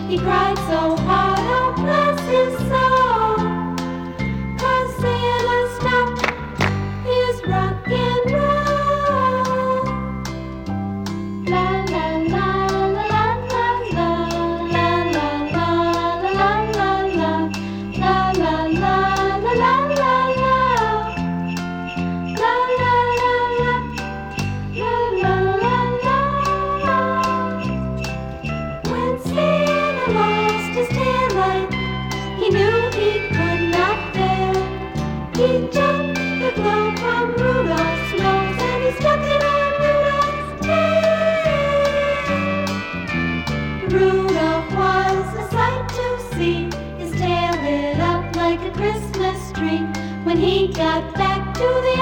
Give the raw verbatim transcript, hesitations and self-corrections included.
He cried so hard, oh bless his soul, 'cause Santa stopped his rock and roll. La la la la la la la la la la la la la la la la la la la la. La la la la, la la la la. When Santa lost his taillight, he knew he could not bear. He jumped the globe from Rudolph's nose and he stuck it on Rudolph's tail. Rudolph was a sight to see, his tail lit up like a Christmas tree when he got back to the